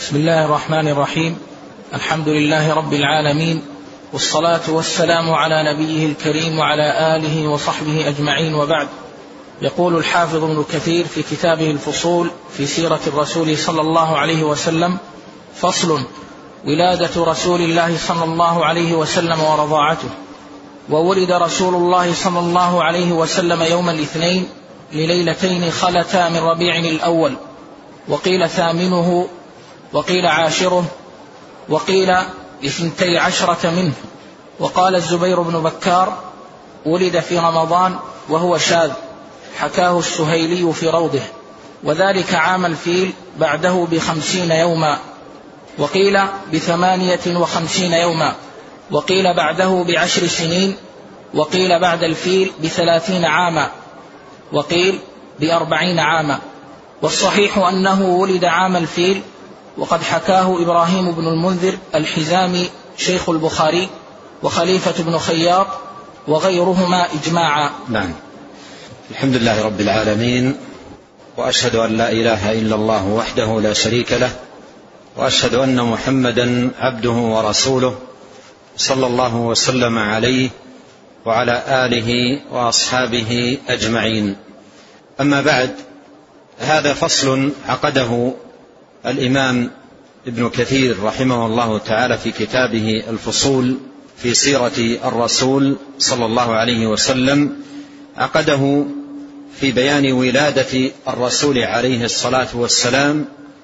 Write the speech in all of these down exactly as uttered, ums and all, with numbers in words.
بسم الله الرحمن الرحيم. الحمد لله رب العالمين، والصلاة والسلام على نبيه الكريم وعلى آله وصحبه أجمعين، وبعد. يقول الحافظ ابن كثير في كتابه الفصول في سيرة الرسول صلى الله عليه وسلم: فصل: ولادة رسول الله صلى الله عليه وسلم ورضاعته. وولد رسول الله صلى الله عليه وسلم يوم الاثنين لليلتين خلتا من ربيع الأول، وقيل ثامنه، وقيل عاشره، وقيل اثنتي عشرة منه. وقال الزبير بن بكار: ولد في رمضان وهو شاذ، حكاه السهيلي في روضه، وذلك عام الفيل بعده بخمسين يوما، وقيل بثمانية وخمسين يوما، وقيل بعده بعشر سنين، وقيل بعد الفيل بثلاثين عاما، وقيل بأربعين عاما. والصحيح أنه ولد عام الفيل، وقد حكاه إبراهيم بن المنذر الحزامي شيخ البخاري وخليفة بن خياط وغيرهما إجماعا. نعم. الحمد لله رب العالمين، وأشهد أن لا إله إلا الله وحده لا شريك له، وأشهد أن محمدا عبده ورسوله، صلى الله وسلم عليه وعلى آله وأصحابه أجمعين. أما بعد، هذا فصل عقده الإمام ابن كثير رحمه الله تعالى في كتابه الفصول في سيرة الرسول صلى الله عليه وسلم، عقده في بيان ولادة الرسول عليه الصلاة والسلام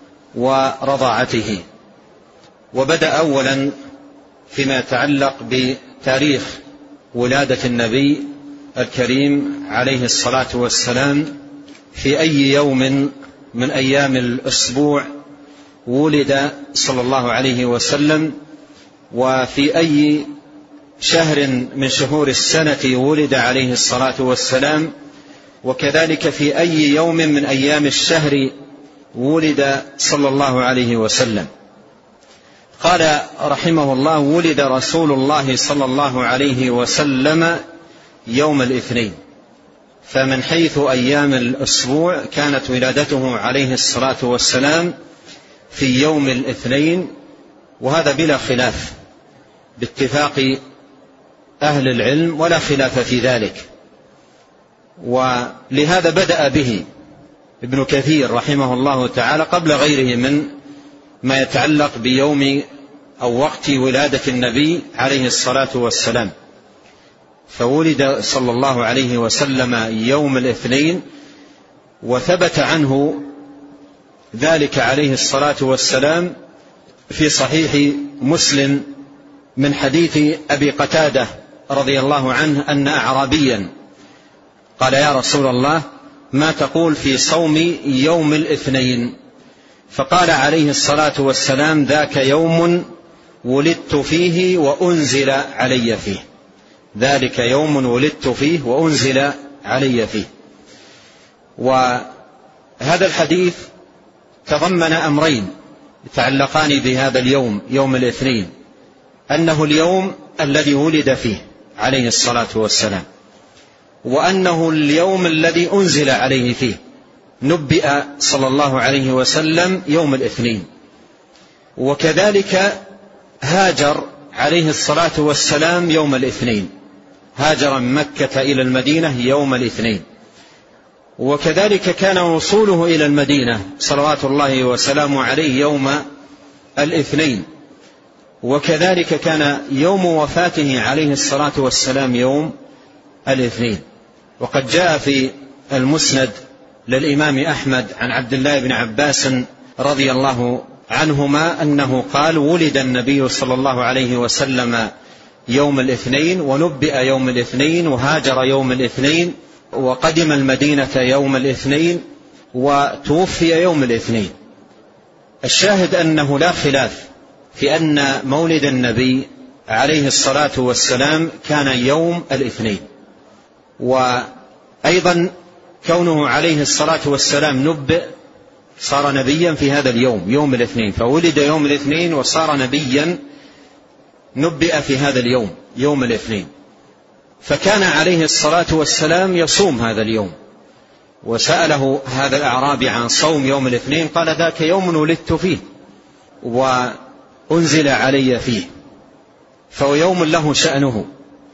ورضاعته. وبدأ أولا فيما يتعلق بتاريخ ولادة النبي الكريم عليه الصلاة والسلام، في أي يوم من أيام الأسبوع ولد صلى الله عليه وسلم، وفي أي شهر من شهور السنة ولد عليه الصلاة والسلام، وكذلك في أي يوم من أيام الشهر ولد صلى الله عليه وسلم. قال رحمه الله: ولد رسول الله صلى الله عليه وسلم يوم الاثنين. فمن حيث أيام الأسبوع كانت ولادته عليه الصلاة والسلام في يوم الاثنين، وهذا بلا خلاف باتفاق أهل العلم، ولا خلاف في ذلك. ولهذا بدأ به ابن كثير رحمه الله تعالى قبل غيره من ما يتعلق بيوم أو وقت ولادة النبي عليه الصلاة والسلام. فولد صلى الله عليه وسلم يوم الاثنين، وثبت عنه ذلك عليه الصلاة والسلام في صحيح مسلم من حديث أبي قتادة رضي الله عنه أن أعرابيا قال: يا رسول الله، ما تقول في صوم يوم الاثنين؟ فقال عليه الصلاة والسلام: ذاك يوم ولدت فيه وأنزل علي فيه. ذلك يوم ولدت فيه وأنزل علي فيه. وهذا الحديث تضمن أمرين يتعلقان بهذا اليوم، يوم الاثنين: أنه اليوم الذي ولد فيه عليه الصلاة والسلام، وأنه اليوم الذي أنزل عليه فيه. نبئ صلى الله عليه وسلم يوم الاثنين. وكذلك هاجر عليه الصلاة والسلام يوم الاثنين، هاجر من مكة إلى المدينة يوم الاثنين. وكذلك كان وصوله إلى المدينة صلوات الله وسلامه عليه يوم الاثنين. وكذلك كان يوم وفاته عليه الصلاة والسلام يوم الاثنين. وقد جاء في المسند للإمام أحمد عن عبد الله بن عباس رضي الله عنهما أنه قال: ولد النبي صلى الله عليه وسلم يوم الاثنين، ونبئ يوم الاثنين، وهاجر يوم الاثنين، وقدم المدينة يوم الاثنين، وتوفي يوم الاثنين. الشاهد أنه لا خلاف في أن مولد النبي عليه الصلاة والسلام كان يوم الاثنين. وأيضا كونه عليه الصلاة والسلام نبئ، صار نبيا في هذا اليوم، يوم الاثنين. فولد يوم الاثنين وصار نبيا، نبئ في هذا اليوم، يوم الاثنين. فكان عليه الصلاة والسلام يصوم هذا اليوم. وسأله هذا الأعرابي عن صوم يوم الاثنين، قال: ذاك يوم ولدت فيه وأنزل علي فيه، فهو يوم له شأنه.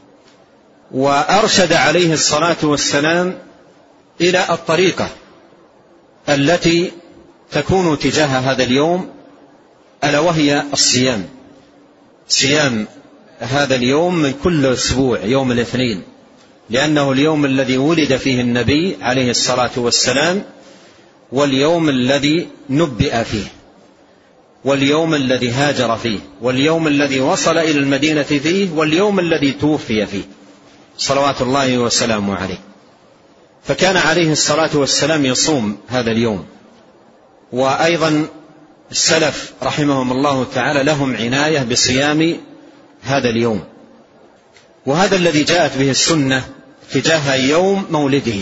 وأرشد عليه الصلاة والسلام إلى الطريقة التي تكون تجاه هذا اليوم، ألا وهي الصيام. صيام هذا اليوم من كل أسبوع يوم الاثنين، لأنه اليوم الذي ولد فيه النبي عليه الصلاة والسلام، واليوم الذي نبئ فيه، واليوم الذي هاجر فيه، واليوم الذي وصل إلى المدينة فيه، واليوم الذي توفي فيه صلوات الله وسلامه عليه. فكان عليه الصلاة والسلام يصوم هذا اليوم. وأيضا السلف رحمهم الله تعالى لهم عناية بصيام هذا اليوم، وهذا الذي جاءت به السنة تجاه يوم مولده،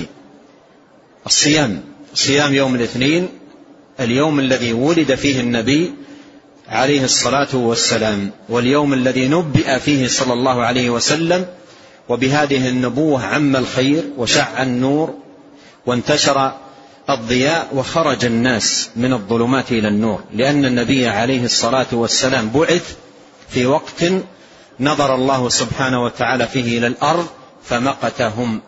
الصيام، صيام يوم الاثنين، اليوم الذي ولد فيه النبي عليه الصلاة والسلام، واليوم الذي نبئ فيه صلى الله عليه وسلم، وبهذه النبوة عم الخير وشع النور وانتشر الضياء وخرج الناس من الظلمات إلى النور، لأن النبي عليه الصلاة والسلام بعث في وقت نظر الله سبحانه وتعالى فيه إلى الأرض فمقتهم،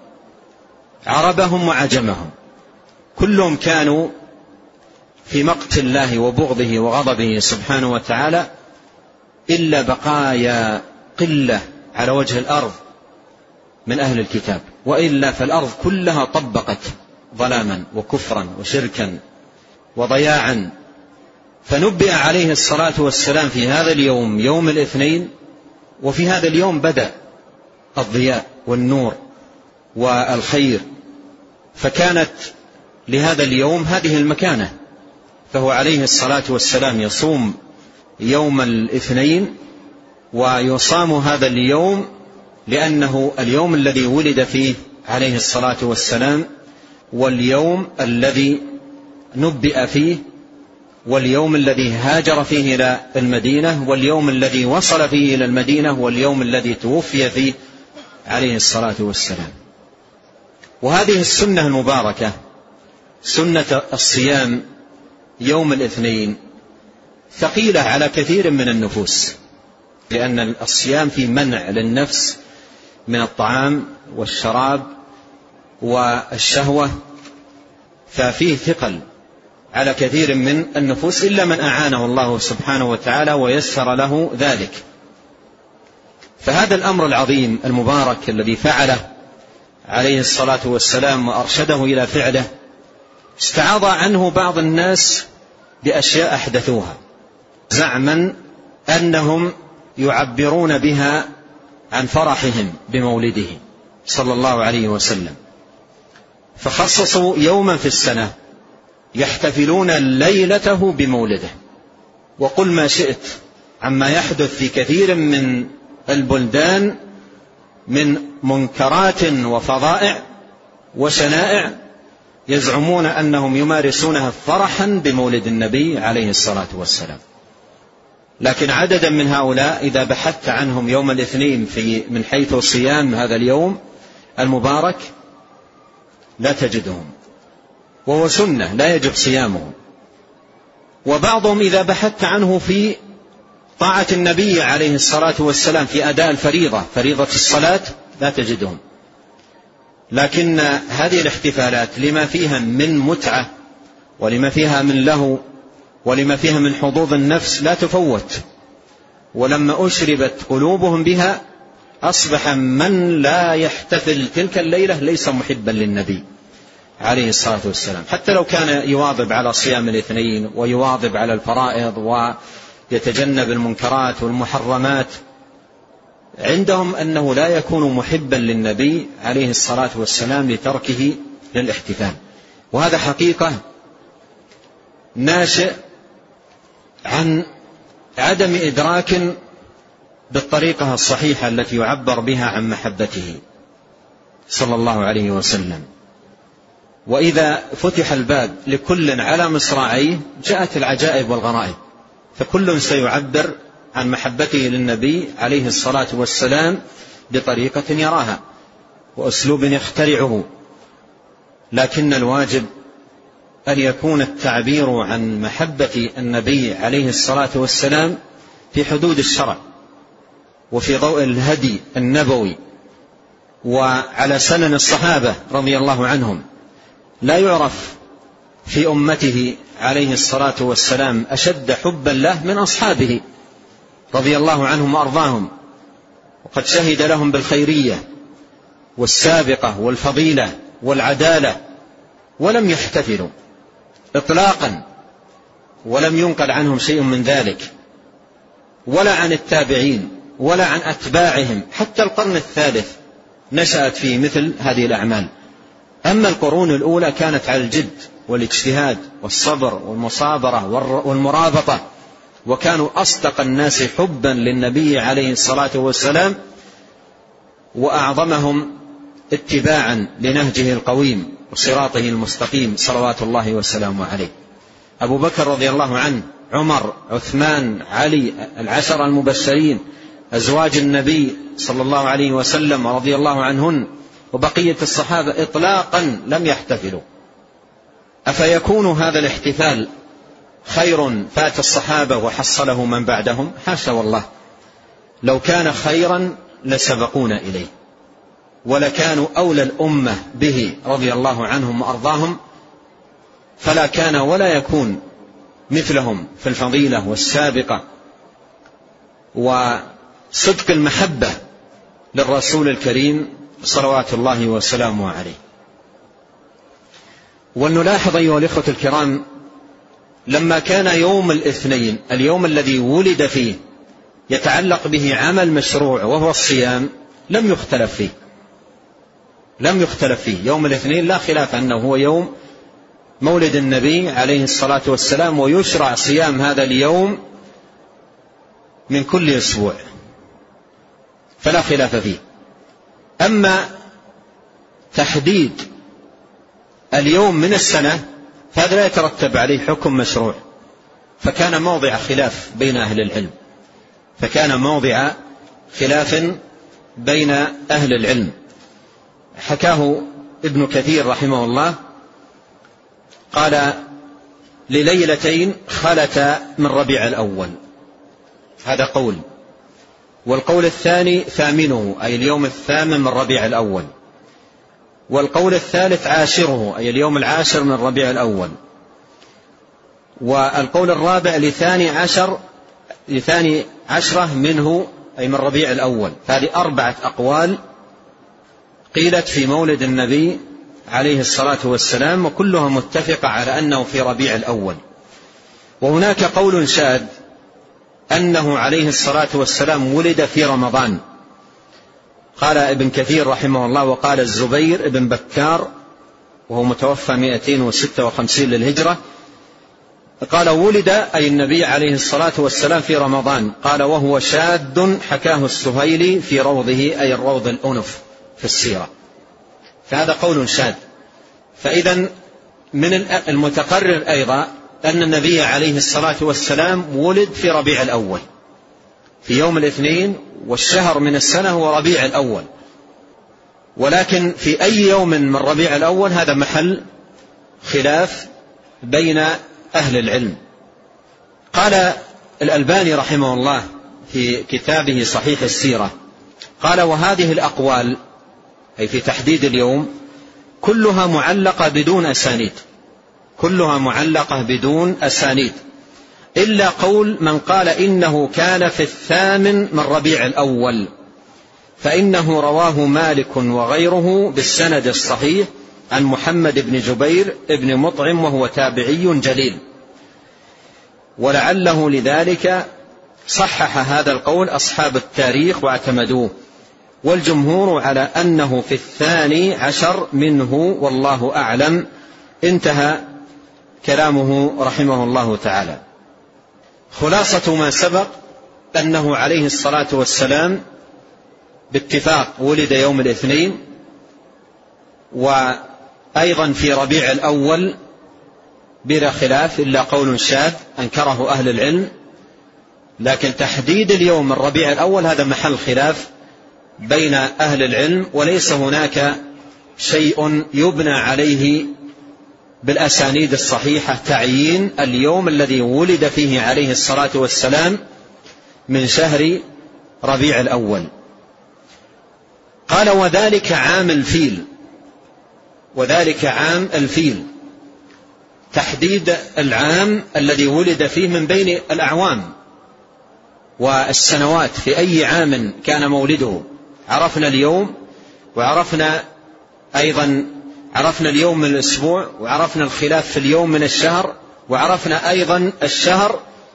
عربهم وعجمهم، كلهم كانوا في مقت الله وبغضه وغضبه سبحانه وتعالى، إلا بقايا قلة على وجه الأرض من أهل الكتاب، وإلا فالأرض كلها طبقت ظلاما وكفرا وشركا وضياعا. فنبئ عليه الصلاة والسلام في هذا اليوم يوم الاثنين، وفي هذا اليوم بدأ الضياء والنور والخير، فكانت لهذا اليوم هذه المكانة. فهو عليه الصلاة والسلام يصوم يوم الاثنين، ويصام هذا اليوم لأنه اليوم الذي ولد فيه عليه الصلاة والسلام، واليوم الذي نبئ فيه، واليوم الذي هاجر فيه إلى المدينة، واليوم الذي وصل فيه إلى المدينة، واليوم الذي توفي فيه عليه الصلاة والسلام. وهذه السنة المباركة، سنة الصيام يوم الاثنين، ثقيلة على كثير من النفوس، لأن الصيام في منع للنفس من الطعام والشراب والشهوة، ففيه ثقل على كثير من النفوس، إلا من أعانه الله سبحانه وتعالى ويسر له ذلك. فهذا الأمر العظيم المبارك الذي فعله عليه الصلاة والسلام وأرشده إلى فعله، استعاض عنه بعض الناس بأشياء أحدثوها زعما أنهم يعبرون بها عن فرحهم بمولده صلى الله عليه وسلم، فخصصوا يوما في السنة يحتفلون ليلته بمولده. وقل ما شئت عما يحدث في كثير من البلدان من منكرات وفظائع وشنائع، يزعمون أنهم يمارسونها فرحا بمولد النبي عليه الصلاة والسلام. لكن عددا من هؤلاء إذا بحثت عنهم يوم الاثنين في من حيث صيام هذا اليوم المبارك لا تجدهم، وهو سنة لا يجب صيامه. وبعضهم إذا بحثت عنه في طاعة النبي عليه الصلاة والسلام في أداء الفريضة، فريضة الصلاة، لا تجدهم. لكن هذه الاحتفالات لما فيها من متعة ولما فيها من لهو ولما فيها من حظوظ النفس لا تفوت، ولما أشربت قلوبهم بها أصبح من لا يحتفل تلك الليلة ليس محبا للنبي عليه الصلاة والسلام، حتى لو كان يواظب على صيام الاثنين ويواظب على الفرائض ويتجنب المنكرات والمحرمات، عندهم أنه لا يكون محبا للنبي عليه الصلاة والسلام لتركه للاحتفال. وهذا حقيقة ناشئ عن عدم إدراك بالطريقة الصحيحة التي يعبر بها عن محبته صلى الله عليه وسلم. وإذا فتح الباب لكل على مصراعيه جاءت العجائب والغرائب، فكل سيعبر عن محبته للنبي عليه الصلاة والسلام بطريقة يراها وأسلوب يخترعه. لكن الواجب أن يكون التعبير عن محبة النبي عليه الصلاة والسلام في حدود الشرع وفي ضوء الهدي النبوي وعلى سنن الصحابة رضي الله عنهم. لا يعرف في أمته عليه الصلاة والسلام أشد حبا له من أصحابه رضي الله عنهم وأرضاهم، وقد شهد لهم بالخيرية والسابقة والفضيلة والعدالة، ولم يحتفلوا إطلاقا، ولم ينقل عنهم شيء من ذلك، ولا عن التابعين ولا عن أتباعهم. حتى القرن الثالث نشأت فيه مثل هذه الأعمال. أما القرون الأولى كانت على الجد والاجتهاد والصبر والمصابرة والمرابطة، وكانوا أصدق الناس حبا للنبي عليه الصلاة والسلام وأعظمهم اتباعا لنهجه القويم وصراطه المستقيم صلوات الله وسلامه عليه. أبو بكر رضي الله عنه، عمر، عثمان، علي، العشر المبشرين، أزواج النبي صلى الله عليه وسلم رضي الله عنهن، وبقية الصحابة إطلاقا لم يحتفلوا. أفيكون هذا الاحتفال خير فات الصحابة وحصله من بعدهم؟ حاشا والله، لو كان خيرا لسبقونا إليه، ولكانوا أولى الأمة به رضي الله عنهم وأرضاهم، فلا كان ولا يكون مثلهم في الفضيلة والسابقة وصدق المحبة للرسول الكريم صلوات الله وسلامه عليه. ولنلاحظ أيها الإخوة الكرام، لما كان يوم الاثنين اليوم الذي ولد فيه يتعلق به عمل مشروع وهو الصيام، لم يختلف فيه لم يختلف فيه يوم الاثنين لا خلاف أنه هو يوم مولد النبي عليه الصلاة والسلام، ويشرع صيام هذا اليوم من كل أسبوع، فلا خلاف فيه. أما تحديد اليوم من السنة فهذا لا يترتب عليه حكم مشروع، فكان موضع خلاف بين أهل العلم فكان موضع خلاف بين أهل العلم. حكاه ابن كثير رحمه الله، قال: لليلتين خلتا من ربيع الأول، هذا قول. والقول الثاني ثامنه، أي اليوم الثامن من ربيع الأول. والقول الثالث عاشره، أي اليوم العاشر من ربيع الأول. والقول الرابع لثاني عشر لثاني عشرة منه، أي من ربيع الأول. هذه أربعة أقوال قيلت في مولد النبي عليه الصلاة والسلام، وكلها متفقة على أنه في ربيع الأول. وهناك قول شاذ أنه عليه الصلاة والسلام ولد في رمضان، قال ابن كثير رحمه الله، وقال الزبير ابن بكار وهو متوفى مئتين وستة وخمسين للهجرة، قال ولد أي النبي عليه الصلاة والسلام في رمضان. قال وهو شاذ حكاه السهيلي في روضه، أي الروض الأنف في السيرة، فهذا قول شاذ. فإذا من المتقرر أيضا أن النبي عليه الصلاة والسلام ولد في ربيع الأول في يوم الاثنين، والشهر من السنة هو ربيع الأول، ولكن في أي يوم من ربيع الأول هذا محل خلاف بين أهل العلم. قال الألباني رحمه الله في كتابه صحيح السيرة، قال: وهذه الأقوال، أي في تحديد اليوم، كلها معلقة بدون أسانيد كلها معلقة بدون أسانيد إلا قول من قال إنه كان في الثامن من ربيع الأول، فإنه رواه مالك وغيره بالسند الصحيح عن محمد بن جبير بن مطعم، وهو تابعي جليل، ولعله لذلك صحح هذا القول أصحاب التاريخ واعتمدوه، والجمهور على أنه في الثاني عشر منه والله أعلم. انتهى كلامه رحمه الله تعالى. خلاصة ما سبق أنه عليه الصلاة والسلام باتفاق ولد يوم الاثنين، وأيضا في ربيع الأول بلا خلاف، إلا قول شاذ أنكره أهل العلم. لكن تحديد اليوم من ربيع الأول هذا محل خلاف بين أهل العلم، وليس هناك شيء يبنى عليه بالأسانيد الصحيحة تعيين اليوم الذي ولد فيه عليه الصلاة والسلام من شهر ربيع الأول. قال وذلك عام الفيل، وذلك عام الفيل، تحديد العام الذي ولد فيه من بين الأعوام والسنوات، في أي عام كان مولده. عرفنا اليوم، وعرفنا أيضا عرفنا اليوم من الأسبوع، وعرفنا الخلاف في اليوم من الشهر، وعرفنا أيضا الشهر.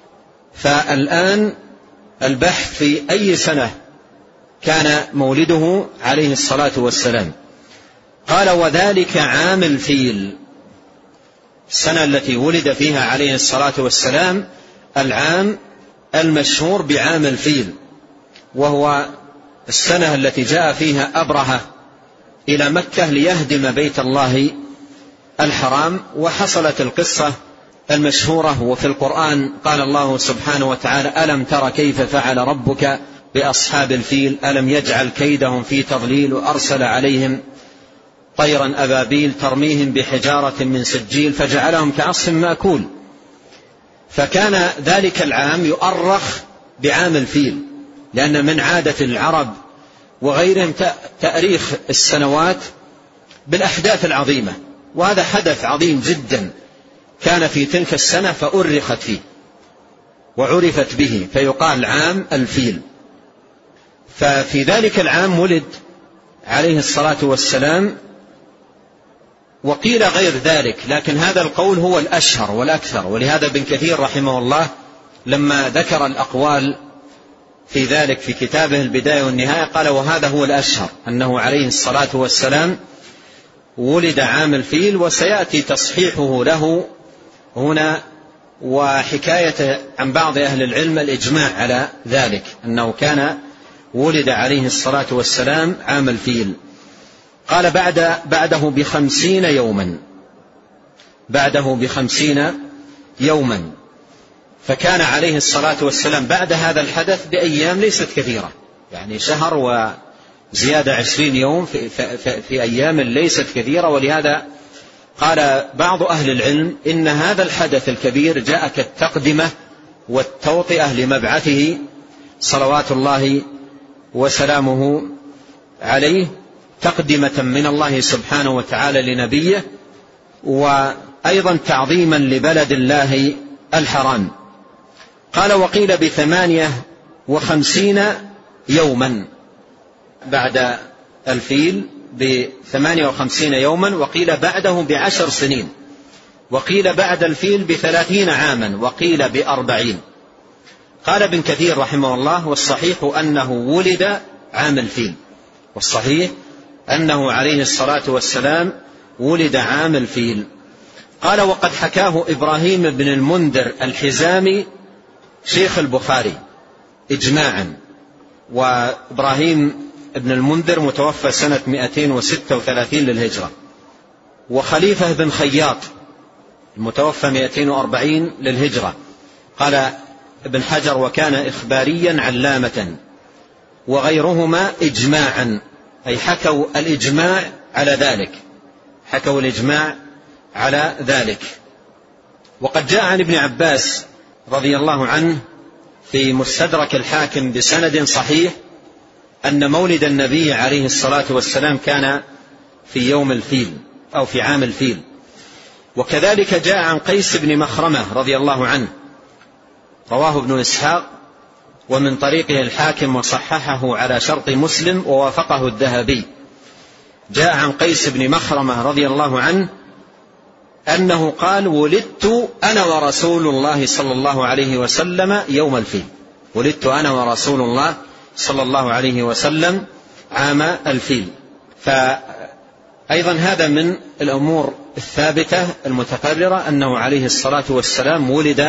فالآن البحث في أي سنة كان مولده عليه الصلاة والسلام. قال وذلك عام الفيل، السنة التي ولد فيها عليه الصلاة والسلام العام المشهور بعام الفيل، وهو السنة التي جاء فيها أبرهة إلى مكة ليهدم بيت الله الحرام. وحصلت القصة المشهورة، وفي القرآن قال الله سبحانه وتعالى ألم تر كيف فعل ربك بأصحاب الفيل ألم يجعل كيدهم في تضليل وأرسل عليهم طيرا أبابيل ترميهم بحجارة من سجيل فجعلهم كعصف مأكول. فكان ذلك العام يؤرخ بعام الفيل، لأن من عادة العرب وغيرهم تأريخ السنوات بالأحداث العظيمة، وهذا حدث عظيم جدا كان في تلك السنة فأرخت فيه وعرفت به، فيقال عام الفيل. ففي ذلك العام ولد عليه الصلاة والسلام، وقيل غير ذلك، لكن هذا القول هو الأشهر والأكثر. ولهذا ابن كثير رحمه الله لما ذكر الأقوال في ذلك في كتابه البداية والنهاية قال وهذا هو الأشهر، أنه عليه الصلاة والسلام ولد عام الفيل. وسيأتي تصحيحه له هنا، وحكاية عن بعض أهل العلم الإجماع على ذلك، أنه كان ولد عليه الصلاة والسلام عام الفيل. قال بعد بعده بخمسين يوما، بعده بخمسين يوما. فكان عليه الصلاة والسلام بعد هذا الحدث بأيام ليست كثيرة، يعني شهر وزيادة عشرين يوم في, في, في أيام ليست كثيرة. ولهذا قال بعض أهل العلم إن هذا الحدث الكبير جاء كالتقدمة والتوطئة لمبعثه صلوات الله وسلامه عليه، تقدمة من الله سبحانه وتعالى لنبيه، وأيضا تعظيما لبلد الله الحرام. قال وقيل بثمانية وخمسين يوما بعد الفيل، بثمانية وخمسين يوما. وقيل بعده بعشر سنين، وقيل بعد الفيل بثلاثين عاما، وقيل بأربعين. قال ابن كثير رحمه الله والصحيح أنه ولد عام الفيل، والصحيح أنه عليه الصلاة والسلام ولد عام الفيل. قال وقد حكاه إبراهيم بن المنذر الحزامي شيخ البخاري إجماعا. وإبراهيم بن المنذر متوفى سنة مئتين وستة وثلاثين للهجرة، وخليفة بن خياط المتوفى مئتين وأربعين للهجرة. قال ابن حجر وكان إخباريا علامة، وغيرهما إجماعا، أي حكوا الإجماع على ذلك، حكوا الإجماع على ذلك. وقد جاء عن ابن عباس رضي الله عنه في مستدرك الحاكم بسند صحيح أن مولد النبي عليه الصلاة والسلام كان في يوم الفيل أو في عام الفيل. وكذلك جاء عن قيس بن مخرمة رضي الله عنه، رواه ابن إسحاق ومن طريقه الحاكم وصححه على شرط مسلم ووافقه الذهبي. جاء عن قيس بن مخرمة رضي الله عنه أنه قال ولدت أنا ورسول الله صلى الله عليه وسلم يوم الفيل، ولدت أنا ورسول الله صلى الله عليه وسلم عام الفيل. فأيضا هذا من الأمور الثابتة المتقررة أنه عليه الصلاة والسلام ولد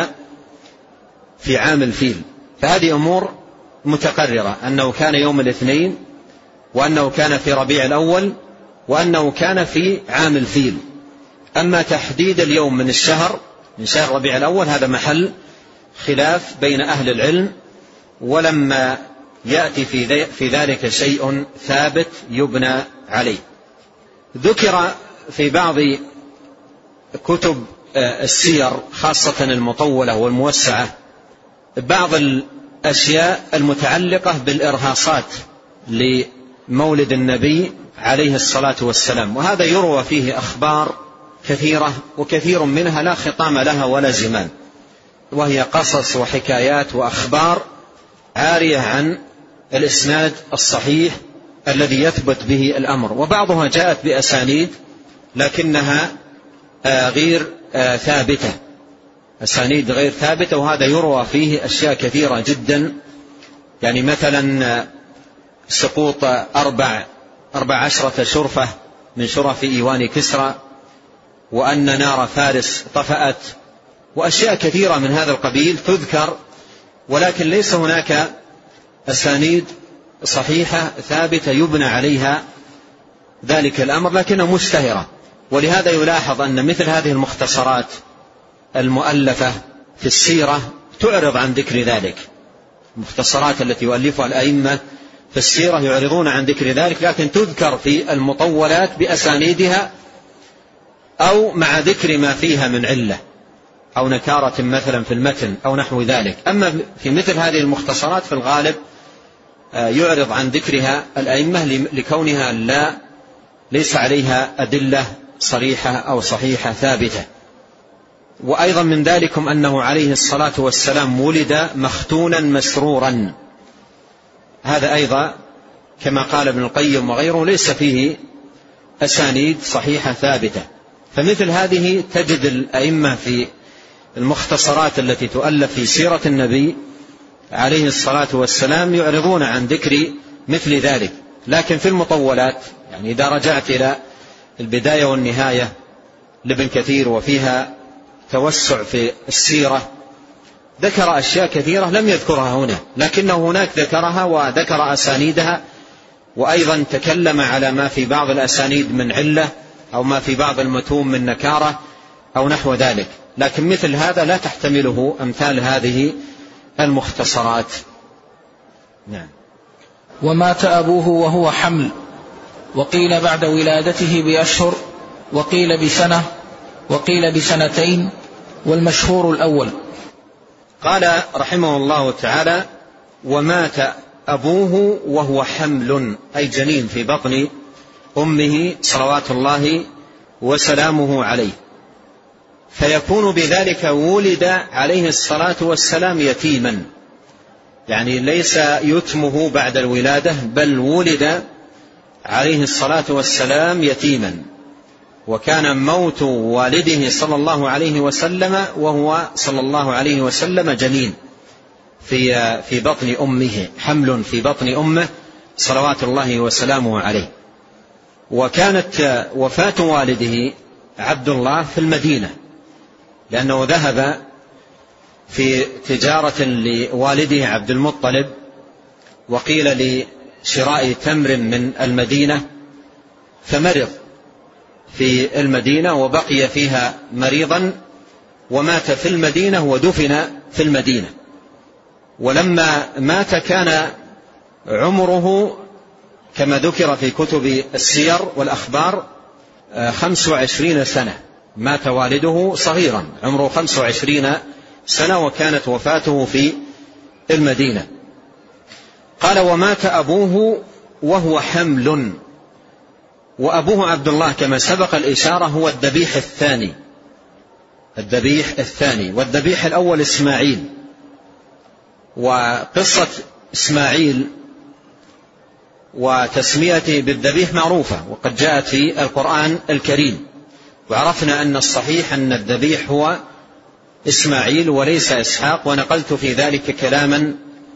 في عام الفيل. فهذه أمور متقررة، أنه كان يوم الاثنين، وأنه كان في ربيع الأول، وأنه كان في عام الفيل. أما تحديد اليوم من الشهر من شهر ربيع الأول هذا محل خلاف بين أهل العلم، ولما يأتي في ذلك شيء ثابت يبنى عليه. ذكر في بعض كتب السير خاصة المطولة والموسعة بعض الأشياء المتعلقة بالإرهاصات لمولد النبي عليه الصلاة والسلام، وهذا يروى فيه أخبار كثيرة وكثير منها لا خطام لها ولا زمان، وهي قصص وحكايات وأخبار عارية عن الإسناد الصحيح الذي يثبت به الأمر، وبعضها جاءت بأسانيد لكنها غير ثابتة، أسانيد غير ثابتة، وهذا يروى فيه أشياء كثيرة جدا. يعني مثلا سقوط أربع أربع عشرة شرفة من شرف إيوان كسرى، وأن نار فارس طفأت، وأشياء كثيرة من هذا القبيل تذكر، ولكن ليس هناك أسانيد صحيحة ثابتة يبنى عليها ذلك الأمر، لكنها مشتهرة. ولهذا يلاحظ أن مثل هذه المختصرات المؤلفة في السيرة تعرض عن ذكر ذلك، المختصرات التي يؤلفها الأئمة في السيرة يعرضون عن ذكر ذلك، لكن تذكر في المطولات بأسانيدها أو مع ذكر ما فيها من علة أو نكارة مثلا في المتن أو نحو ذلك. أما في مثل هذه المختصرات في الغالب يعرض عن ذكرها الأئمة لكونها لا ليس عليها أدلة صريحة أو صحيحة ثابتة. وأيضا من ذلكم أنه عليه الصلاة والسلام ولد مختونا مسرورا، هذا أيضا كما قال ابن القيم وغيره ليس فيه أسانيد صحيحة ثابتة. فمثل هذه تجد الأئمة في المختصرات التي تؤلف في سيرة النبي عليه الصلاة والسلام يعرضون عن ذكر مثل ذلك. لكن في المطولات، يعني إذا رجعت إلى البداية والنهاية لابن كثير وفيها توسع في السيرة، ذكر أشياء كثيرة لم يذكرها هنا، لكنه هناك ذكرها وذكر أسانيدها، وأيضا تكلم على ما في بعض الأسانيد من علة أو ما في بعض المتون من نكارة أو نحو ذلك. لكن مثل هذا لا تحتمله أمثال هذه المختصرات. نعم. ومات أبوه وهو حمل، وقيل بعد ولادته بأشهر، وقيل بسنة، وقيل بسنتين، والمشهور الأول. قال رحمه الله تعالى: ومات أبوه وهو حمل، أي جنين في بطن أمه صلوات الله وسلامه عليه، فيكون بذلك ولد عليه الصلاة والسلام يتيما، يعني ليس يتمه بعد الولادة، بل ولد عليه الصلاة والسلام يتيما. وكان موت والده صلى الله عليه وسلم وهو صلى الله عليه وسلم جنين في في بطن أمه، حمل في بطن أمه صلوات الله وسلامه عليه. وكانت وفاة والده عبد الله في المدينة، لأنه ذهب في تجارة لوالده عبد المطلب، وقيل لشراء تمر من المدينة، فمرض في المدينة وبقي فيها مريضا، ومات في المدينة ودفن في المدينة. ولما مات كان عمره كما ذكر في كتب السير والأخبار خمس وعشرين سنة، مات والده صغيرا عمره خمس وعشرين سنة، وكانت وفاته في المدينة. قال: ومات أبوه وهو حمل، وأبوه عبد الله كما سبق الإشارة هو الذبيح الثاني، الذبيح الثاني، والذبيح الأول إسماعيل. وقصة إسماعيل وتسميته بالذبيح معروفة، وقد جاءت في القرآن الكريم، وعرفنا أن الصحيح أن الذبيح هو إسماعيل وليس إسحاق، ونقلت في ذلك كلاما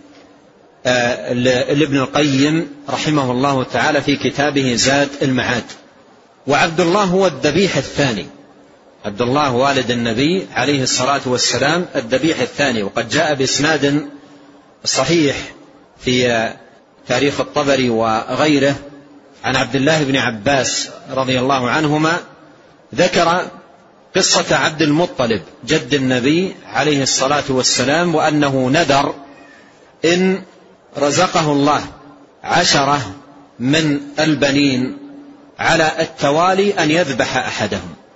لابن القيم رحمه الله تعالى في كتابه زاد المعاد. وعبد الله هو الذبيح الثاني، عبد الله والد النبي عليه الصلاة والسلام الذبيح الثاني، وقد جاء بإسناد صحيح في تاريخ الطبري وغيره عن عبد الله بن عباس رضي الله عنهما، ذكر قصة عبد المطلب جد النبي عليه الصلاة والسلام، وأنه نذر إن رزقه الله عشرة من البنين على التوالي أن يذبح أحدهم،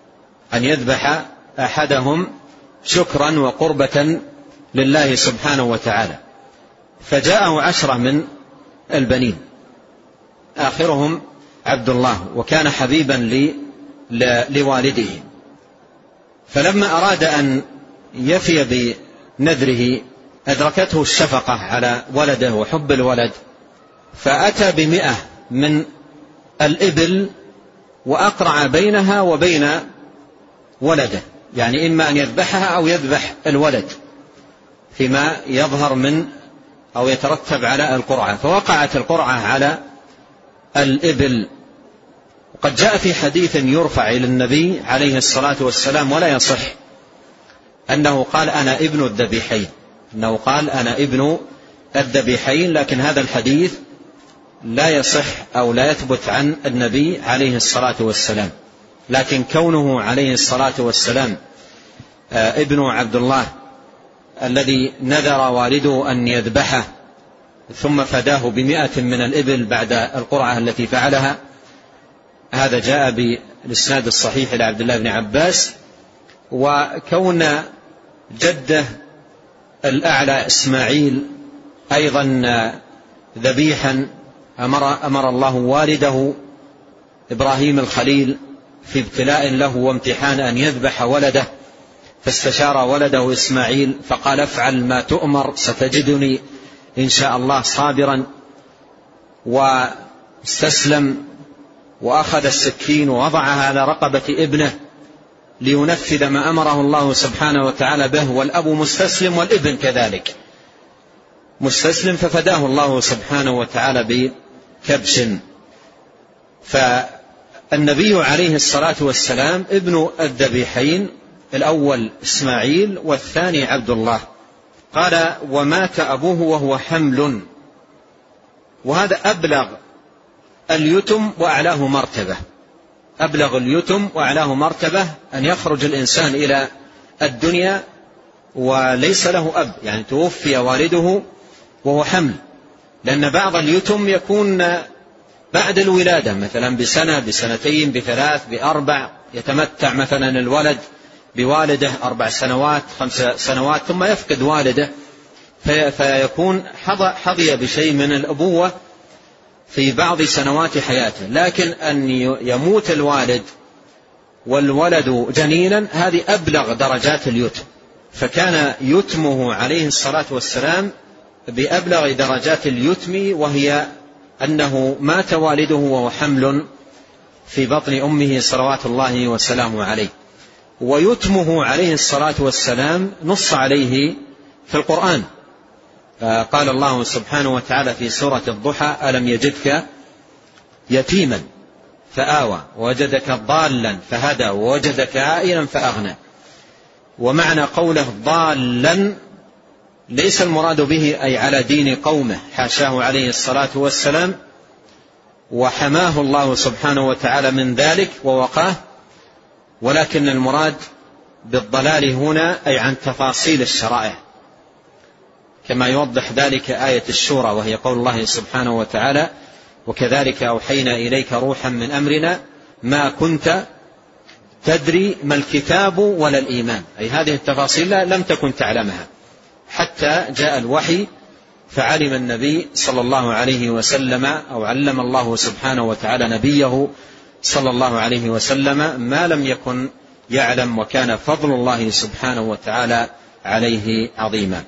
أن يذبح أحدهم شكرا وقربة لله سبحانه وتعالى. فجاءه عشرة من البنين آخرهم عبد الله، وكان حبيبا لوالده. فلما أراد أن يفي بنذره أدركته الشفقة على ولده وحب الولد، فأتى بمئة من الإبل وأقرع بينها وبين ولده، يعني إما أن يذبحها أو يذبح الولد فيما يظهر من أو يترتب على القرعة. فوقعت القرعة على الإبل. وقد جاء في حديث يرفع إلى النبي عليه الصلاة والسلام ولا يصح أنه قال أنا ابن الذبيحين، أنه قال أنا ابن الذبيحين، لكن هذا الحديث لا يصح أو لا يثبت عن النبي عليه الصلاة والسلام. لكن كونه عليه الصلاة والسلام ابن عبد الله الذي نذر والده أن يذبحه ثم فداه بمئة من الإبل بعد القرعة التي فعلها، هذا جاء بالإسناد الصحيح إلى عبد الله بن عباس. وكون جده الأعلى إسماعيل أيضا ذبيحا، أمر, أمر الله والده إبراهيم الخليل في ابتلاء له وامتحان أن يذبح ولده، فاستشار ولده إسماعيل فقال افعل ما تؤمر ستجدني إن شاء الله صابرا، واستسلم وأخذ السكين ووضعها على رقبة ابنه لينفذ ما أمره الله سبحانه وتعالى به، والأب مستسلم والابن كذلك مستسلم، ففداه الله سبحانه وتعالى بكبش. فالنبي عليه الصلاة والسلام ابن الذبيحين، الأول إسماعيل والثاني عبد الله. قال ومات أبوه وهو حمل، وهذا أبلغ اليتم وأعلاه مرتبة، أبلغ اليتم وأعلاه مرتبة أن يخرج الإنسان إلى الدنيا وليس له أب، يعني توفي والده وهو حمل. لأن بعض اليتم يكون بعد الولادة مثلا بسنة بسنتين بثلاث بأربع، يتمتع مثلا الولد بوالده أربع سنوات خمس سنوات ثم يفقد والده، فيكون حظي بشيء من الأبوة في بعض سنوات حياته. لكن أن يموت الوالد والولد جنينا هذه أبلغ درجات اليتم، فكان يتمه عليه الصلاة والسلام بأبلغ درجات اليتم، وهي أنه مات والده وهو حمل في بطن أمه صلوات الله وسلامه عليه. ويتمه عليه الصلاة والسلام نص عليه في القرآن، قال الله سبحانه وتعالى في سورة الضحى ألم يجدك يتيما فآوى ووجدك ضالا فهدى ووجدك عائلا فأغنى. ومعنى قوله ضالا ليس المراد به أي على دين قومه، حاشاه عليه الصلاة والسلام، وحماه الله سبحانه وتعالى من ذلك ووقاه، ولكن المراد بالضلال هنا أي عن تفاصيل الشرائع، كما يوضح ذلك آية الشورى، وهي قول الله سبحانه وتعالى وكذلك أوحينا إليك روحا من أمرنا ما كنت تدري ما الكتاب ولا الإيمان، أي هذه التفاصيل لم تكن تعلمها حتى جاء الوحي فعلم النبي صلى الله عليه وسلم، أو علم الله سبحانه وتعالى نبيه صلى الله عليه وسلم ما لم يكن يعلم، وكان فضل الله سبحانه وتعالى عليه عظيما.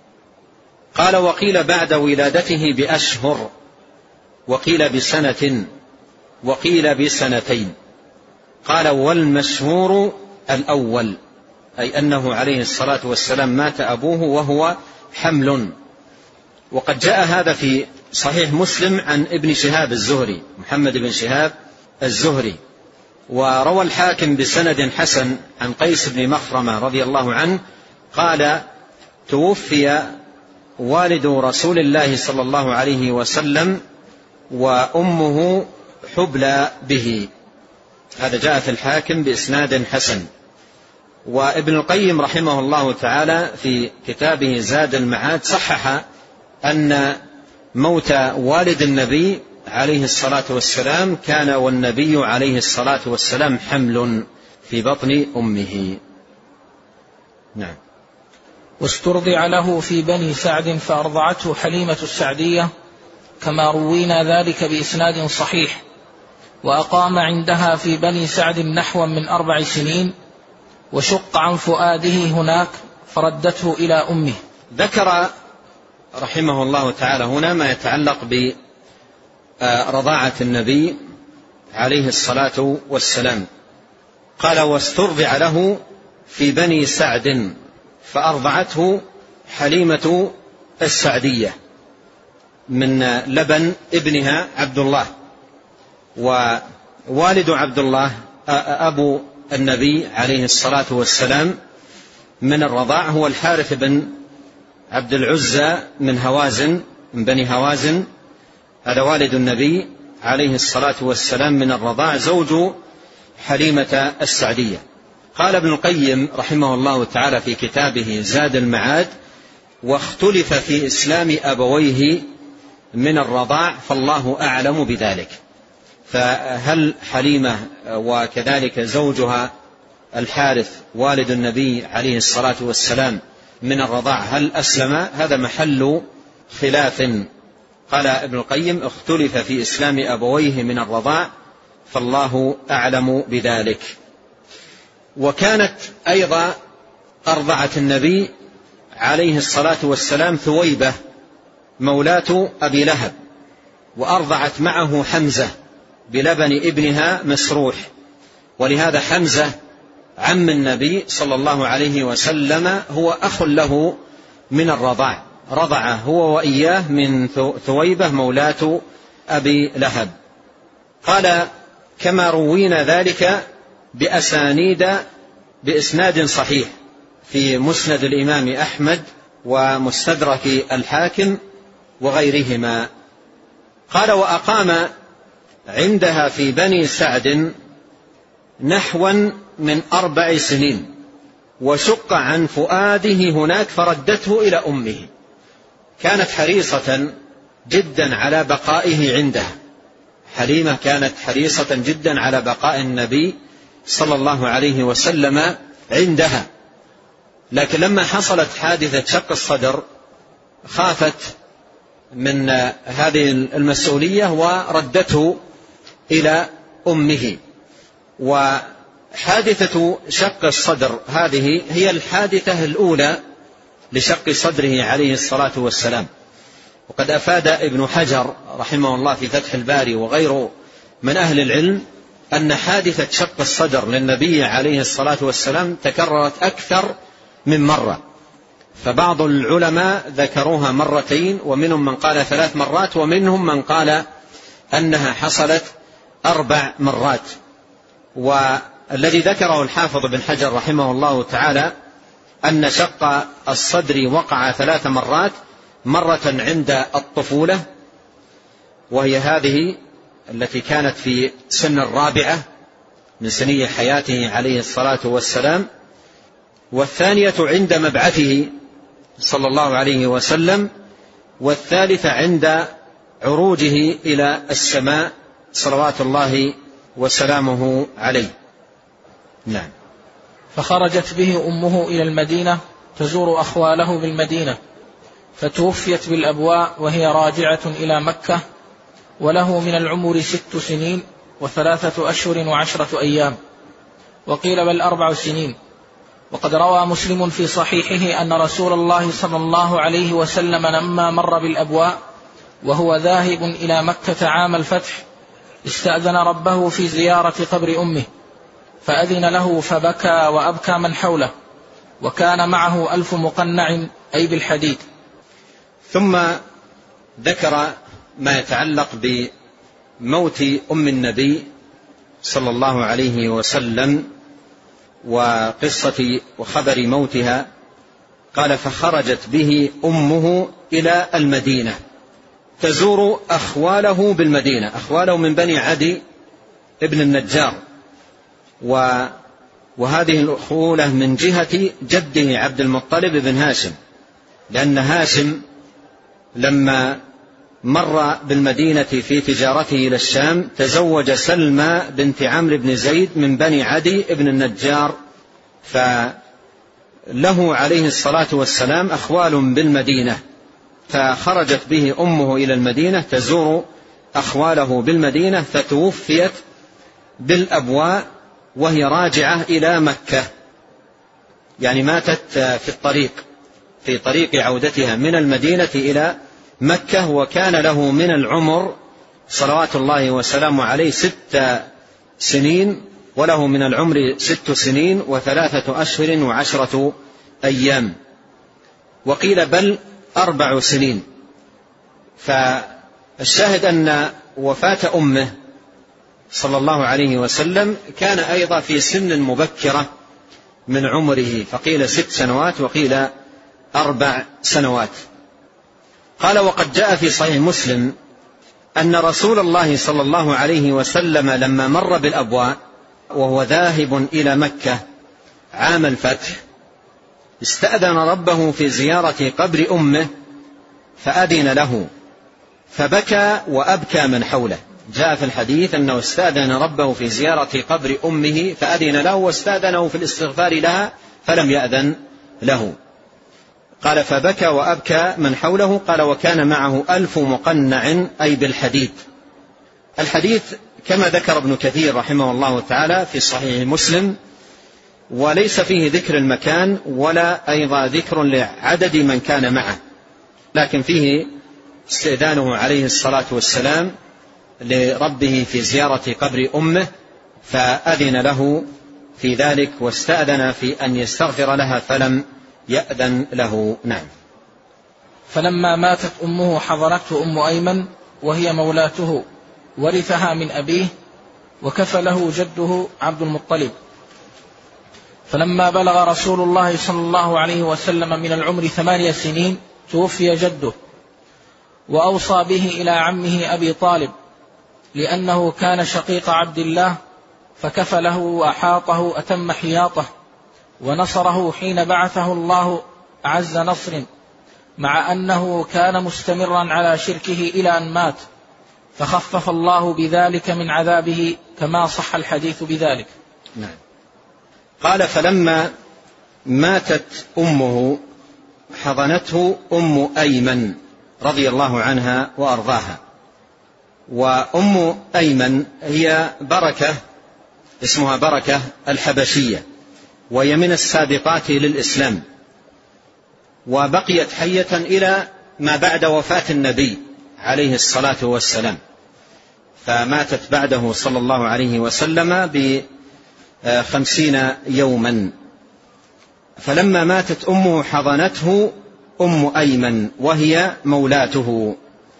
قال وقيل بعد ولادته بأشهر، وقيل بسنة، وقيل بسنتين. قال والمشهور الأول، أي أنه عليه الصلاة والسلام مات أبوه وهو حمل. وقد جاء هذا في صحيح مسلم عن ابن شهاب الزهري، محمد بن شهاب الزهري، وروى الحاكم بسند حسن عن قيس بن مخرمة رضي الله عنه قال توفي والد رسول الله صلى الله عليه وسلم وأمه حبلى به، هذا جاء في الحاكم بإسناد حسن. وابن القيم رحمه الله تعالى في كتابه زاد المعاد صحح أن موت والد النبي عليه الصلاة والسلام كان والنبي عليه الصلاة والسلام حمل، في بطن أمه. نعم. واسترضع له في بني سعد فأرضعته حليمة السعدية كما روينا ذلك بإسناد صحيح، وأقام عندها في بني سعد نحوا من أربع سنين، وشق عن فؤاده هناك فردته إلى أمه. ذكر رحمه الله تعالى هنا ما يتعلق برضاعة النبي عليه الصلاة والسلام. قال: واسترضع له في بني سعد فأرضعته حليمة السعدية من لبن ابنها عبد الله. ووالد عبد الله أبو النبي عليه الصلاة والسلام من الرضاع هو الحارث بن عبد العزى من هوازن، من بني هوازن. هذا والد النبي عليه الصلاة والسلام من الرضاع، زوج حليمة السعدية. قال ابن القيم رحمه الله تعالى في كتابه زاد المعاد: واختلف في إسلام أبويه من الرضاع فالله أعلم بذلك. فهل حليمة وكذلك زوجها الحارث والد النبي عليه الصلاة والسلام من الرضاع هل أسلم؟ هذا محل خلاف. قال ابن القيم: اختلف في إسلام أبويه من الرضاع فالله أعلم بذلك. وكانت أيضا أرضعة النبي عليه الصلاة والسلام ثويبة مولاة أبي لهب، وأرضعت معه حمزة بلبن ابنها مسروح. ولهذا حمزة عم النبي صلى الله عليه وسلم هو أخ له من الرضاع، رضع هو وإياه من ثويبة مولاة أبي لهب. قال: كما روينا ذلك بأسانيد بإسناد صحيح في مسند الإمام أحمد ومستدرك الحاكم وغيرهما. قال: وأقام عندها في بني سعد نحوا من أربع سنين، وشق عن فؤاده هناك فردته إلى أمه. كانت حريصة جدا على بقائه عندها، حليمة كانت حريصة جدا على بقاء النبي صلى الله عليه وسلم عندها، لكن لما حصلت حادثة شق الصدر خافت من هذه المسؤولية وردته إلى أمه. وحادثة شق الصدر هذه هي الحادثة الأولى لشق صدره عليه الصلاة والسلام. وقد أفاد ابن حجر رحمه الله في فتح الباري وغيره من أهل العلم أن حادثة شق الصدر للنبي عليه الصلاة والسلام تكررت أكثر من مرة، فبعض العلماء ذكروها مرتين، ومنهم من قال ثلاث مرات، ومنهم من قال أنها حصلت أربع مرات. والذي ذكره الحافظ بن حجر رحمه الله تعالى أن شق الصدر وقع ثلاث مرات، مرة عند الطفولة وهي هذه التي كانت في سن الرابعة من سني حياته عليه الصلاة والسلام، والثانية عند مبعثه صلى الله عليه وسلم، والثالثة عند عروجه إلى السماء صلوات الله وسلامه عليه. نعم. فخرجت به أمه إلى المدينة تزور أخواله بالمدينة، فتوفيت بالأبواء وهي راجعة إلى مكة، وله من العمر ست سنين وثلاثة أشهر وعشرة أيام، وقيل بل أربع سنين. وقد روى مسلم في صحيحه أن رسول الله صلى الله عليه وسلم لما مر بالأبواء وهو ذاهب إلى مكة عام الفتح استأذن ربه في زيارة قبر أمه، فأذن له فبكى وأبكى من حوله، وكان معه ألف مقنع أي بالحديد. ثم ذكر ما يتعلق بموت أم النبي صلى الله عليه وسلم وقصة وخبر موتها. قال: فخرجت به أمه إلى المدينة تزور أخواله بالمدينة. أخواله من بني عدي ابن النجار، وهذه الأخولة من جهة جده عبد المطلب بن هاشم، لأن هاشم لما مر بالمدينة في تجارته إلى الشام تزوج سلمى بنت عمرو بن زيد من بني عدي بن النجار، فله عليه الصلاة والسلام أخوال بالمدينة، فخرجت به أمه إلى المدينة تزور أخواله بالمدينة، فتوفيت بالأبواء وهي راجعة إلى مكة، يعني ماتت في الطريق في طريق عودتها من المدينة إلى مكة، وكان له من العمر صلوات الله وسلامه عليه ست سنين، وله من العمر ست سنين وثلاثة أشهر وعشرة أيام، وقيل بل أربع سنين. فالشاهد أن وفاة أمه صلى الله عليه وسلم كان أيضا في سن مبكرة من عمره، فقيل ست سنوات وقيل أربع سنوات. قال: وقد جاء في صحيح مسلم أن رسول الله صلى الله عليه وسلم لما مر بالأبواء وهو ذاهب إلى مكة عام الفتح استأذن ربه في زيارة قبر أمه فأذن له، فبكى وأبكى من حوله. جاء في الحديث أنه استأذن ربه في زيارة قبر أمه فأذن له، واستأذنه في الاستغفار لها فلم يأذن له. قال: فبكى وأبكى من حوله. قال: وكان معه ألف مقنع أي بالحديد. الحديث كما ذكر ابن كثير رحمه الله تعالى في صحيح مسلم، وليس فيه ذكر المكان ولا أيضا ذكر لعدد من كان معه، لكن فيه استئذانه عليه الصلاة والسلام لربه في زيارة قبر أمه فأذن له في ذلك، واستأذن في أن يستغفر لها فلم يأذن له. نعم. فلما ماتت أمه حضرته أم أيمن وهي مولاته، ورثها من أبيه، وكفله جده عبد المطلب. فلما بلغ رسول الله صلى الله عليه وسلم من العمر ثمانية سنين توفي جده، وأوصى به إلى عمه أبي طالب لأنه كان شقيق عبد الله، فكفله وأحاطه أتم حياطه، ونصره حين بعثه الله أعز نصر، مع أنه كان مستمرا على شركه إلى أن مات، فخفف الله بذلك من عذابه كما صح الحديث بذلك. نعم. قال: فلما ماتت أمه حضنته أم أيمن رضي الله عنها وأرضاها. وأم أيمن هي بركة، اسمها بركة الحبشية، وهي من السابقات للإسلام، وبقيت حية إلى ما بعد وفاة النبي عليه الصلاة والسلام، فماتت بعده صلى الله عليه وسلم بخمسين يوما. فلما ماتت أمه حضنته أم أيمن وهي مولاته،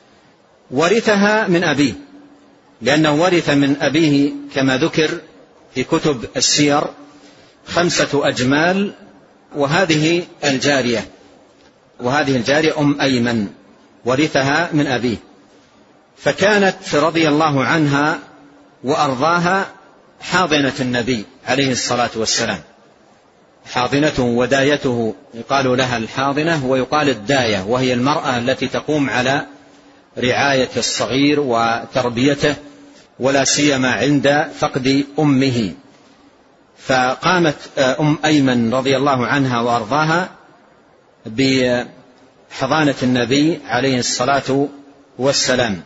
ورثها من أبيه، لأنه ورث من أبيه كما ذكر في كتب السير خمسة أجمال، وهذه الجارية وهذه الجارية أم أيمن ورثها من أبيه، فكانت رضي الله عنها وأرضاها حاضنة النبي عليه الصلاة والسلام، حاضنته ودايته، يقال لها الحاضنة ويقال الداية، وهي المرأة التي تقوم على رعاية الصغير وتربيته، ولا سيما عند فقد أمه. فقامت أم أيمن رضي الله عنها وأرضاها بحضانة النبي عليه الصلاة والسلام،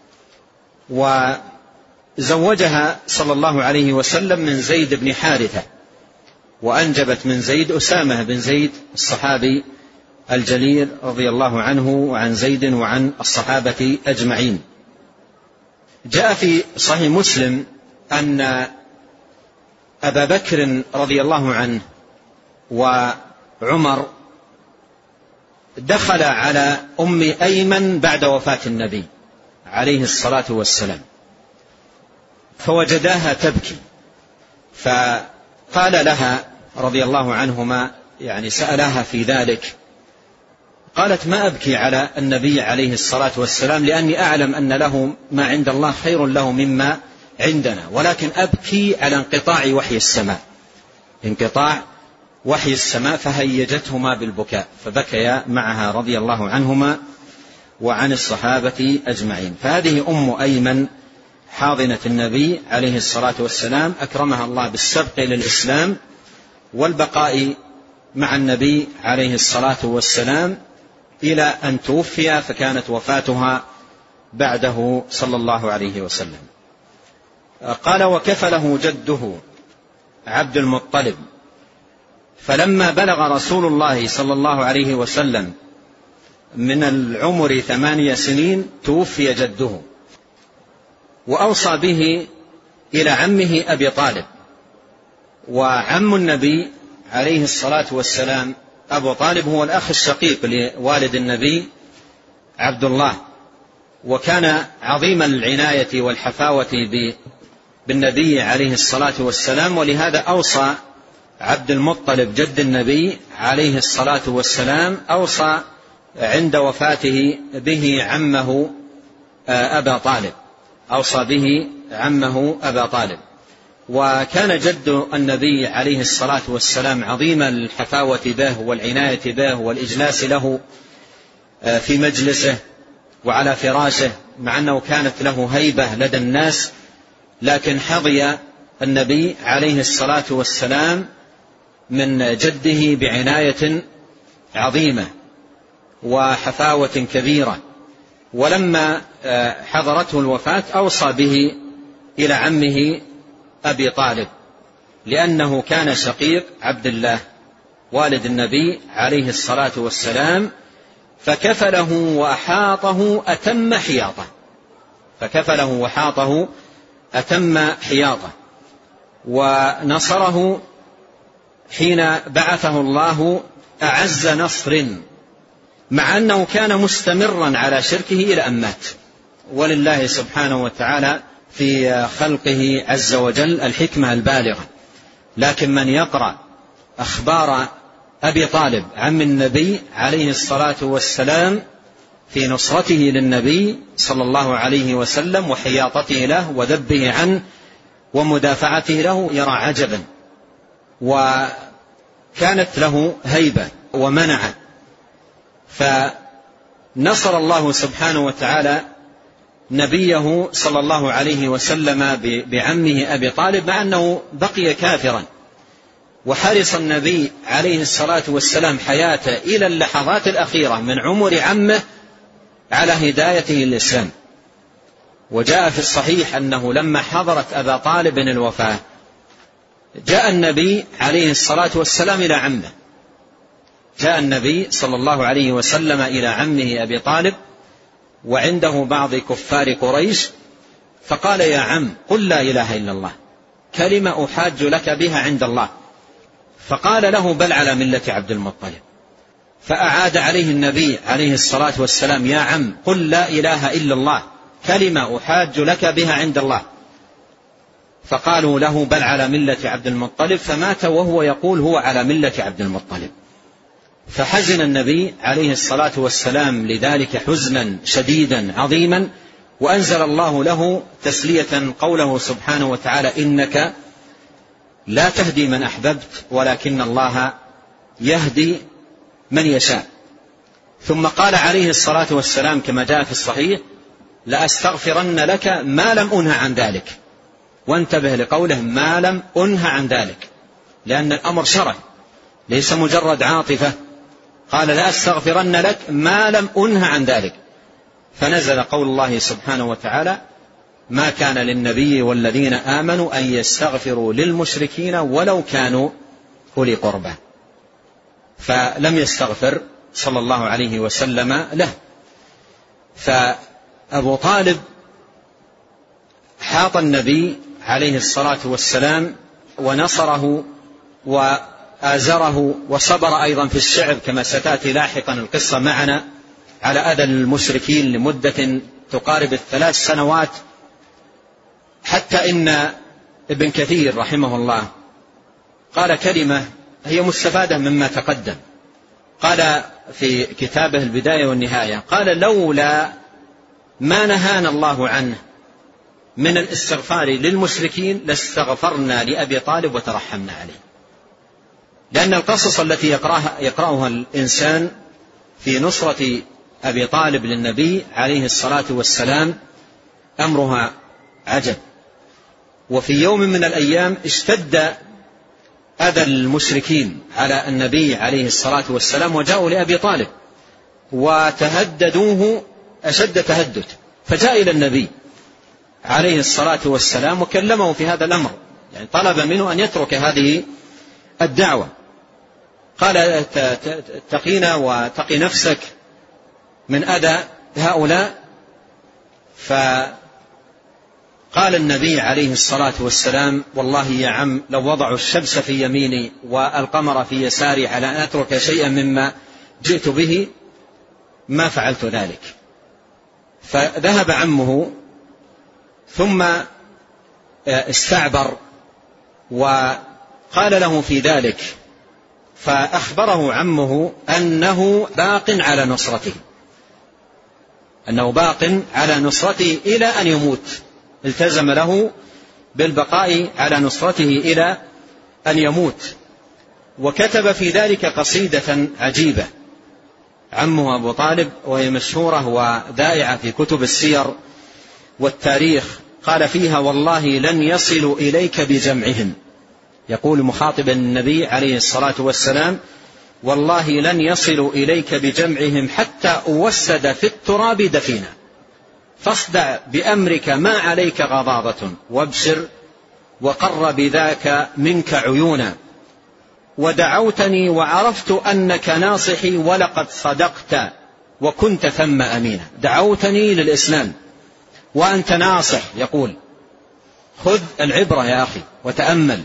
وزوجها صلى الله عليه وسلم من زيد بن حارثة، وأنجبت من زيد أسامة بن زيد الصحابي الجليل رضي الله عنه وعن زيد وعن الصحابة أجمعين. جاء في صحيح مسلم أن أبا بكر رضي الله عنه وعمر دخل على أم أيمن بعد وفاة النبي عليه الصلاة والسلام، فوجداها تبكي، فقال لها رضي الله عنهما، يعني سألها في ذلك، قالت: ما أبكي على النبي عليه الصلاة والسلام، لأني أعلم أن له ما عند الله خير له مما عندنا، ولكن أبكي على انقطاع وحي السماء، انقطاع وحي السماء، فهيجتهما بالبكاء، فبكيا معها رضي الله عنهما وعن الصحابة أجمعين. فهذه أم أيمن حاضنة النبي عليه الصلاة والسلام، أكرمها الله بالسبق إلى الإسلام والبقاء مع النبي عليه الصلاة والسلام إلى أن توفي، فكانت وفاتها بعده صلى الله عليه وسلم. قال: وكفله جده عبد المطلب، فلما بلغ رسول الله صلى الله عليه وسلم من العمر ثمانية سنين توفي جده، وأوصى به إلى عمه أبي طالب. وعم النبي عليه الصلاة والسلام أبو طالب هو الأخ الشقيق لوالد النبي عبد الله، وكان عظيم العناية والحفاوة بالنبي عليه الصلاة والسلام، ولهذا أوصى عبد المطلب جد النبي عليه الصلاة والسلام أوصى عند وفاته به عمه أبا طالب، أوصى به عمه أبا طالب. وكان جد النبي عليه الصلاة والسلام عظيم الحفاوة به والعناية به والإجلاس له في مجلسه وعلى فراشه، مع أنه كانت له هيبة لدى الناس، لكن حظي النبي عليه الصلاة والسلام من جده بعناية عظيمة وحفاوة كبيرة. ولما حضرته الوفاة أوصى به إلى عمه أبي طالب، لأنه كان شقيق عبد الله والد النبي عليه الصلاة والسلام، فكفله وأحاطه أتم حياطة، فكفله وحاطه أتم حياطة، ونصره حين بعثه الله أعز نصر، مع أنه كان مستمرا على شركه إلى أن مات. ولله سبحانه وتعالى في خلقه عز وجل الحكمة البالغة. لكن من يقرأ أخبار أبي طالب عم النبي عليه الصلاة والسلام في نصرته للنبي صلى الله عليه وسلم وحياطته له وذبه عنه ومدافعته له يرى عجبا، وكانت له هيبة ومنعة. فنصر الله سبحانه وتعالى نبيه صلى الله عليه وسلم بعمه أبي طالب، مع أنه بقي كافرا، وحرص النبي عليه الصلاة والسلام حياته إلى اللحظات الأخيرة من عمر عمه على هدايته للإسلام. وجاء في الصحيح أنه لما حضرت أبا طالب الوفاة جاء النبي عليه الصلاة والسلام إلى عمه، جاء النبي صلى الله عليه وسلم إلى عمه أبي طالب وعنده بعض كفار قريش، فقال: يا عم قل لا إله إلا الله، كلمة أحاج لك بها عند الله. فقال له: بل على ملة عبد المطلب. فأعاد عليه النبي عليه الصلاة والسلام: يا عم قل لا إله إلا الله، كلمة أحاج لك بها عند الله. فقالوا له: بل على ملة عبد المطلب، فمات وهو يقول هو على ملة عبد المطلب. فحزن النبي عليه الصلاة والسلام لذلك حزنا شديدا عظيما، وأنزل الله له تسلية قوله سبحانه وتعالى: إنك لا تهدي من أحببت ولكن الله يهدي من يشاء. ثم قال عليه الصلاة والسلام كما جاء في الصحيح: لأستغفرن لك ما لم أنه عن ذلك. وانتبه لقوله ما لم أنه عن ذلك، لأن الأمر شرع ليس مجرد عاطفة. قال: لأستغفرن لك ما لم أنه عن ذلك. فنزل قول الله سبحانه وتعالى: ما كان للنبي والذين آمنوا أن يستغفروا للمشركين ولو كانوا أولي قربى. فلم يستغفر صلى الله عليه وسلم له. فأبو طالب حاط النبي عليه الصلاة والسلام ونصره وآزره، وصبر أيضا في الشعب كما ستأتي لاحقا القصة معنا على أذى المشركين لمدة تقارب الثلاث سنوات، حتى إن ابن كثير رحمه الله قال كلمة هي مستفادة مما تقدم. قال في كتابه البداية والنهاية: قال: لولا ما نهانا الله عنه من الاستغفار للمشركين لاستغفرنا لأبي طالب وترحمنا عليه. لأن القصص التي يقرأها, يقرأها الإنسان في نصرة أبي طالب للنبي عليه الصلاة والسلام أمرها عجب. وفي يوم من الأيام اشتد أذى المشركين على النبي عليه الصلاة والسلام، وجاءوا لأبي طالب وتهددوه أشد تهدد، فجاء إلى النبي عليه الصلاة والسلام وكلمه في هذا الأمر، يعني طلب منه أن يترك هذه الدعوة. قال اتقينا واتقي نفسك من أذى هؤلاء. فقال النبي عليه الصلاة والسلام والله يا عم لو وضعوا الشمس في يميني والقمر في يساري على أن أترك شيئا مما جئت به ما فعلت ذلك. فذهب عمه ثم استعبر وقال له في ذلك، فأخبره عمه أنه باق على نصرته، أنه باق على نصرته إلى أن يموت، التزم له بالبقاء على نصرته إلى أن يموت. وكتب في ذلك قصيدة عجيبة عمه أبو طالب، وهي مشهورة وذائعة في كتب السير والتاريخ. قال فيها والله لن يصلوا إليك بجمعهم، يقول مخاطبا النبي عليه الصلاة والسلام والله لن يصلوا إليك بجمعهم حتى أوسد في التراب دفينا، فاصدع بأمرك ما عليك غضاضة، وابشر وقر بذاك منك عيونا، ودعوتني وعرفت أنك ناصحي ولقد صدقت وكنت ثم أمينا. دعوتني للإسلام وأنت ناصح، يقول خذ العبرة يا أخي وتأمل.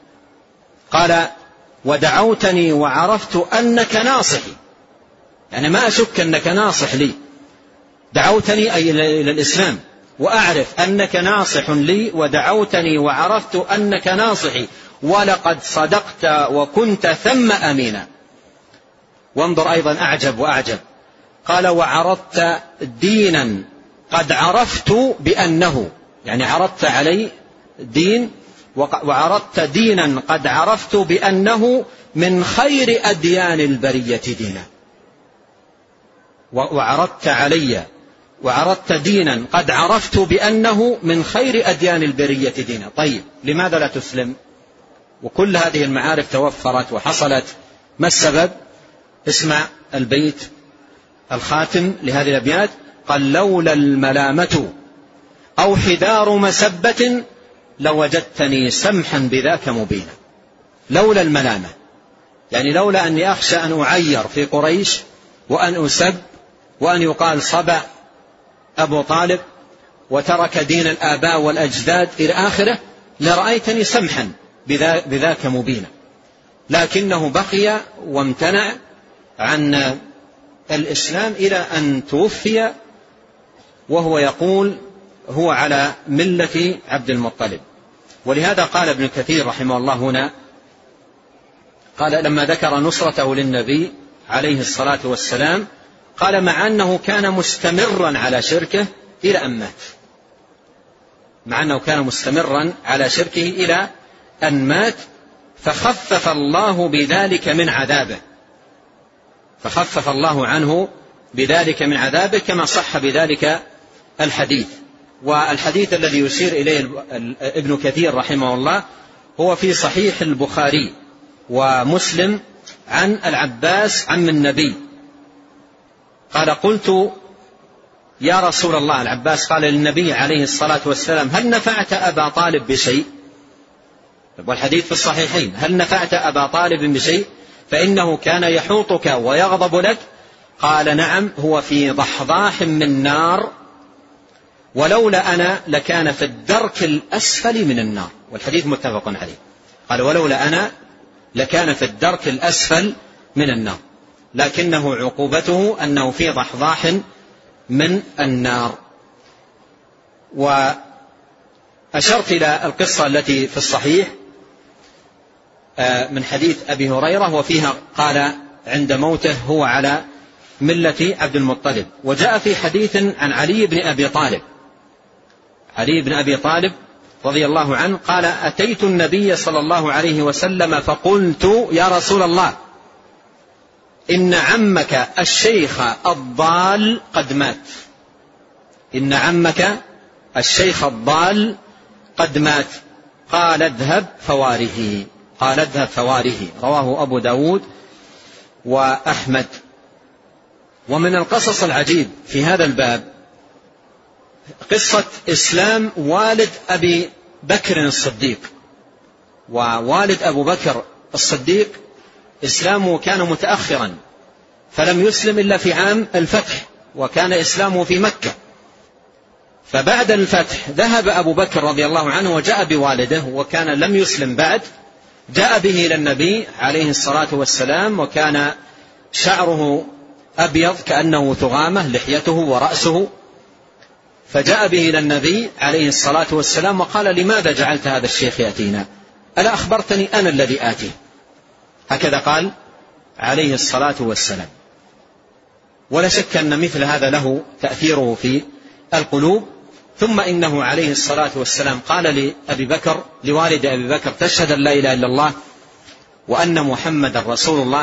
قال ودعوتني وعرفت أنك ناصحي، يعني ما أشك أنك ناصح لي، دعوتني أي إلى الإسلام وأعرف أنك ناصح لي، ودعوتني وعرفت أنك ناصحي ولقد صدقت وكنت ثم أمينا. وانظر أيضا أعجب وأعجب، قال وعرضت دينا قد عرفت بأنه، يعني عرضت علي دين، وعرضت دينا قد عرفت بأنه من خير أديان البرية دينا. وعرضت علي وعرضت دينا قد عرفت بأنه من خير أديان البرية دينا. طيب لماذا لا تسلم وكل هذه المعارف توفرت وحصلت؟ ما السبب؟ اسمع البيت الخاتم لهذه الأبيات، قال لولا الملامة أو حذار مسبة لوجدتني سمحا بذاك مبينا. لولا الملامة، يعني لولا أني أخشى أن أعير في قريش وأن أسب وأن يقال صبأ أبو طالب وترك دين الآباء والأجداد إلى آخره، لرأيتني سمحا بذاك مبينا. لكنه بقي وامتنع عن الإسلام إلى أن توفي وهو يقول هو على ملة عبد المطلب. ولهذا قال ابن كثير رحمه الله هنا، قال لما ذكر نصرته للنبي عليه الصلاة والسلام قال مع أنه كان مستمرا على شركه إلى أن مات، مع أنه كان مستمرا على شركه إلى أن مات، فخفف الله بذلك من عذابه، فخفف الله عنه بذلك من عذابه كما صح بذلك الحديث. والحديث الذي يشير إليه ابن كثير رحمه الله هو في صحيح البخاري ومسلم عن العباس عم النبي قال قلت يا رسول الله، العباس قال للنبي عليه الصلاة والسلام هل نفعت أبا طالب بشيء؟ والحديث في الصحيحين، هل نفعت أبا طالب بشيء فإنه كان يحوطك ويغضب لك؟ قال نعم، هو في ضحضاح من نار ولولا أنا لكان في الدرك الأسفل من النار. والحديث متفق عليه. قال ولولا أنا لكان في الدرك الأسفل من النار، لكنه عقوبته أنه في ضحضاح من النار. وأشرت إلى القصة التي في الصحيح من حديث أبي هريرة وفيها قال عند موته هو على ملة عبد المطلب. وجاء في حديث عن علي بن أبي طالب، علي بن أبي طالب رضي الله عنه قال أتيت النبي صلى الله عليه وسلم فقلت يا رسول الله إن عمك الشيخ الضال قد مات. إن عمك الشيخ الضال قد مات. قال اذهب فواره. قال اذهب فواره. رواه أبو داود وأحمد. ومن القصص العجيب في هذا الباب قصة إسلام والد أبي بكر الصديق. ووالد أبو بكر الصديق إسلامه كان متأخرا، فلم يسلم إلا في عام الفتح، وكان إسلامه في مكة. فبعد الفتح ذهب أبو بكر رضي الله عنه وجاء بوالده، وكان لم يسلم بعد، جاء به إلى النبي عليه الصلاة والسلام، وكان شعره أبيض كأنه ثغامة لحيته ورأسه، فجاء به إلى النبي عليه الصلاة والسلام وقال لماذا جعلت هذا الشيخ يأتينا؟ ألا أخبرتني أنا الذي آتيه؟ هكذا قال عليه الصلاة والسلام. ولا شك أن مثل هذا له تأثيره في القلوب. ثم إنه عليه الصلاة والسلام قال لأبي بكر، لوالد أبي بكر: تشهد أن لا إله إلا الله وأن محمد رسول الله.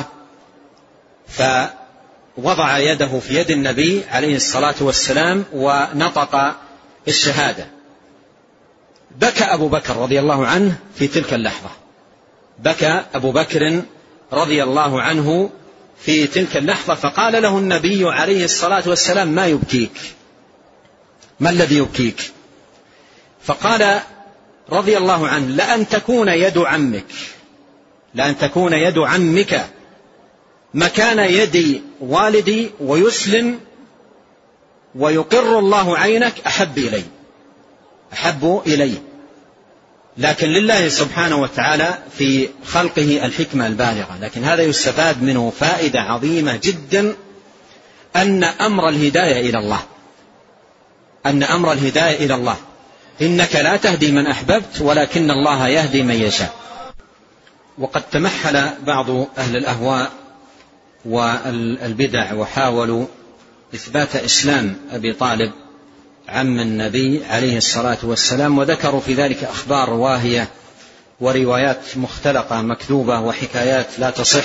فوضع يده في يد النبي عليه الصلاة والسلام ونطق الشهادة. بكى أبو بكر رضي الله عنه في تلك اللحظة. بكى أبو بكر رضي الله عنه في تلك اللحظة، فقال له النبي عليه الصلاة والسلام: ما يبكيك؟ ما الذي يبكيك؟ فقال رضي الله عنه: لأن تكون يد عمك لأن تكون يد عمك مكان يد والدي ويسلم ويقر الله عينك أحب إلي أحب إلي لكن لله سبحانه وتعالى في خلقه الحكمة البالغة. لكن هذا يستفاد منه فائدة عظيمة جدا، أن أمر الهداية إلى الله أن أمر الهداية إلى الله إنك لا تهدي من أحببت ولكن الله يهدي من يشاء. وقد تمحل بعض أهل الأهواء والبدع وحاولوا إثبات إسلام أبي طالب عم النبي عليه الصلاة والسلام، وذكروا في ذلك أخبار واهية وروايات مختلقة مكذوبة وحكايات لا تصح.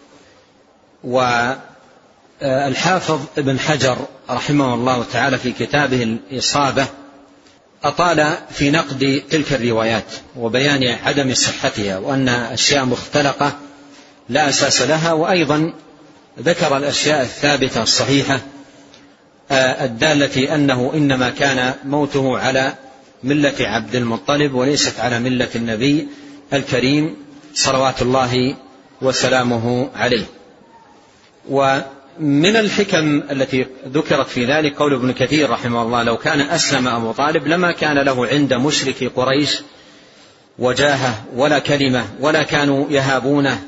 والحافظ ابن حجر رحمه الله تعالى في كتابه الإصابة أطال في نقد تلك الروايات وبيان عدم صحتها، وأن أشياء مختلقة لا أساس لها. وأيضا ذكر الأشياء الثابتة الصحيحة الدالة أنه إنما كان موته على ملة عبد المطلب وليست على ملة النبي الكريم صلوات الله وسلامه عليه. ومن الحكم التي ذكرت في ذلك قول ابن كثير رحمه الله: لو كان أسلم أبو طالب لما كان له عند مشركي قريش وجاهه ولا كلمة ولا كانوا يهابونه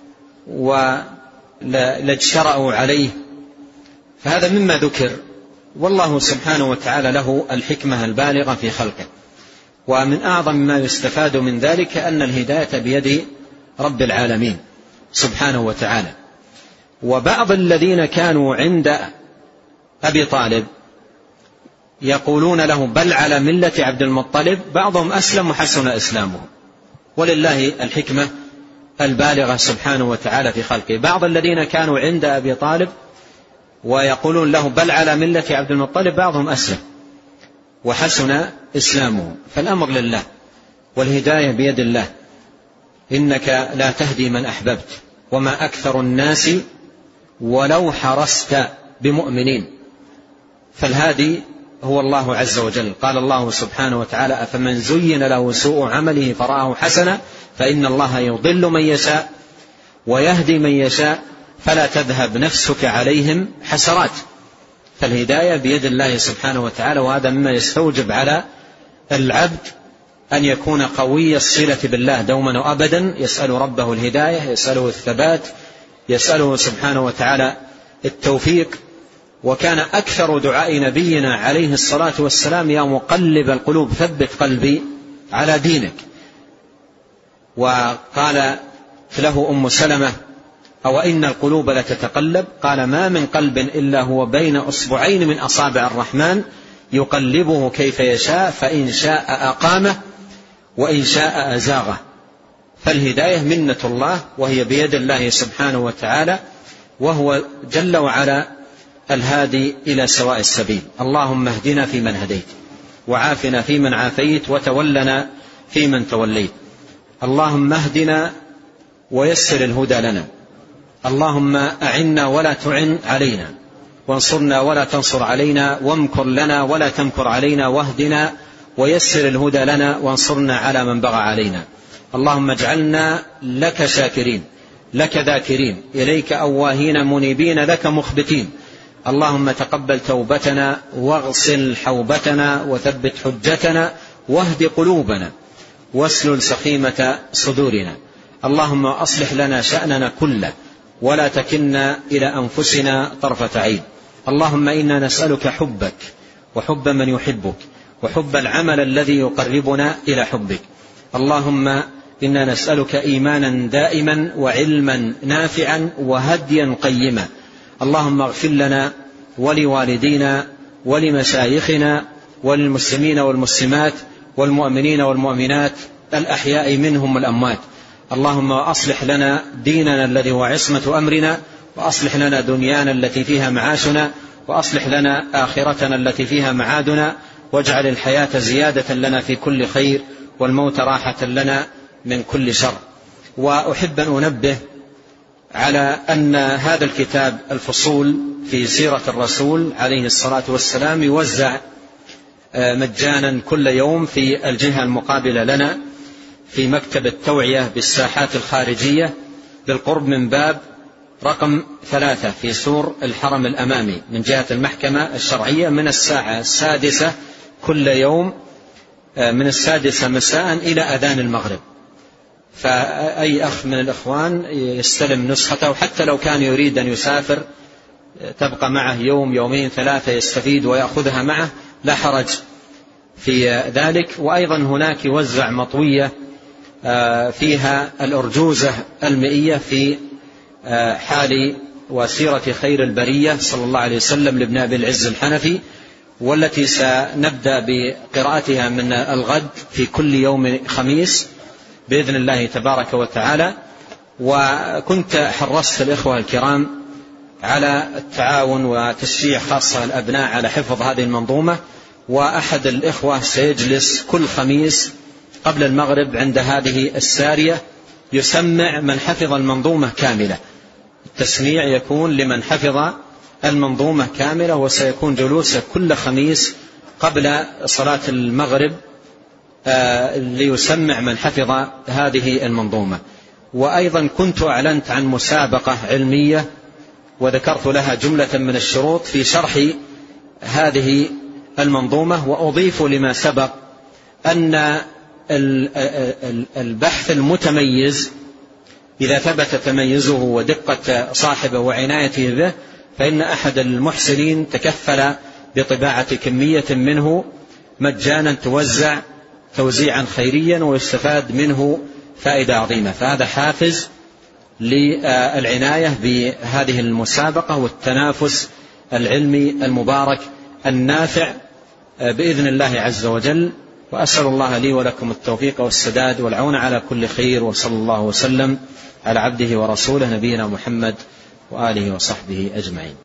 ولاجترأوا عليه. فهذا مما ذكر، والله سبحانه وتعالى له الحكمة البالغة في خلقه. ومن أعظم ما يستفاد من ذلك أن الهداية بيد رب العالمين سبحانه وتعالى. وبعض الذين كانوا عند أبي طالب يقولون له بل على ملة عبد المطلب، بعضهم أسلم وحسن إسلامه، ولله الحكمة البالغة سبحانه وتعالى في خلقه. بعض الذين كانوا عند أبي طالب ويقولون له بل على ملة عبد المطلب، بعضهم أسلم وحسن إسلامه. فالأمر لله والهداية بيد الله، إنك لا تهدي من أحببت وما أكثر الناس ولو حرصت بمؤمنين. فالهادي هو الله عز وجل. قال الله سبحانه وتعالى: أفمن زين له سوء عمله فرآه حسنا فإن الله يضل من يشاء ويهدي من يشاء فلا تذهب نفسك عليهم حسرات. فالهداية بيد الله سبحانه وتعالى. وهذا مما يستوجب على العبد أن يكون قوي الصلة بالله دوما وأبدا، يسأل ربه الهداية، يسأله الثبات، يسأله سبحانه وتعالى التوفيق. وكان أكثر دعاء نبينا عليه الصلاة والسلام: يا مقلب القلوب ثبت قلبي على دينك. وقال له أم سلمة: أو إن القلوب لتتقلب؟ قال: ما من قلب إلا هو بين أصبعين من أصابع الرحمن يقلبه كيف يشاء فإن شاء أقامه وإن شاء أزاغه. فالهداية منة الله وهي بيد الله سبحانه وتعالى، وهو جل وعلا الهادي إلى سواء السبيل. اللهم اهدنا فيمن هديت، وعافنا فيمن عافيت، وتولنا فيمن توليت. اللهم اهدنا ويسر الهدى لنا. اللهم أعنا ولا تعن علينا، وانصرنا ولا تنصر علينا، وامكر لنا ولا تمكر علينا، واهدنا ويسر الهدى لنا، وانصرنا على من بغى علينا. اللهم اجعلنا لك شاكرين، لك ذاكرين، إليك أواهين منيبين، لك مخبتين. اللهم تقبل توبتنا، واغسل حوبتنا، وثبت حجتنا، واهد قلوبنا، واسلل سخيمة صدورنا. اللهم أصلح لنا شأننا كله، ولا تكلنا إلى أنفسنا طرفة عين. اللهم إنا نسألك حبك، وحب من يحبك، وحب العمل الذي يقربنا إلى حبك. اللهم إنا نسألك إيمانا دائما، وعلما نافعا، وهديا قيما. اللهم اغفر لنا ولوالدينا ولمشايخنا وللمسلمين والمسلمات والمؤمنين والمؤمنات الأحياء منهم والأموات. اللهم أصلح لنا ديننا الذي هو عصمة أمرنا، وأصلح لنا دنيانا التي فيها معاشنا، وأصلح لنا آخرتنا التي فيها معادنا، واجعل الحياة زيادة لنا في كل خير، والموت راحة لنا من كل شر. وأحب أن أنبه على أن هذا الكتاب الفصول في سيرة الرسول عليه الصلاة والسلام يوزع مجانا كل يوم في الجهة المقابلة لنا في مكتب التوعية بالساحات الخارجية بالقرب من باب رقم ثلاثة في سور الحرم الأمامي من جهة المحكمة الشرعية، من الساعة السادسة كل يوم، من السادسة مساء إلى أذان المغرب. فأي أخ من الإخوان يستلم نسخته، حتى لو كان يريد أن يسافر تبقى معه يوم يومين ثلاثة يستفيد ويأخذها معه، لا حرج في ذلك. وأيضا هناك يوزع مطوية فيها الأرجوزة المئية في حال وسيرة خير البرية صلى الله عليه وسلم لابن أبي العز الحنفي، والتي سنبدأ بقراءتها من الغد في كل يوم خميس بإذن الله تبارك وتعالى. وكنت حرصت الإخوة الكرام على التعاون وتشجيع خاصة الأبناء على حفظ هذه المنظومة، وأحد الإخوة سيجلس كل خميس قبل المغرب عند هذه السارية يسمع من حفظ المنظومة كاملة. التسميع يكون لمن حفظ المنظومة كاملة، وسيكون جلوسه كل خميس قبل صلاة المغرب ليسمع من حفظ هذه المنظومة. وأيضا كنت أعلنت عن مسابقة علمية وذكرت لها جملة من الشروط في شرح هذه المنظومة. وأضيف لما سبق أن البحث المتميز إذا ثبت تميزه ودقة صاحبه وعنايته به، فإن أحد المحسنين تكفل بطباعة كمية منه مجانا توزع توزيعا خيريا ويستفاد منه فائدة عظيمة. فهذا حافز للعناية بهذه المسابقة والتنافس العلمي المبارك النافع بإذن الله عز وجل. وأسأل الله لي ولكم التوفيق والسداد والعون على كل خير، وصلى الله وسلم على عبده ورسوله نبينا محمد وآله وصحبه أجمعين.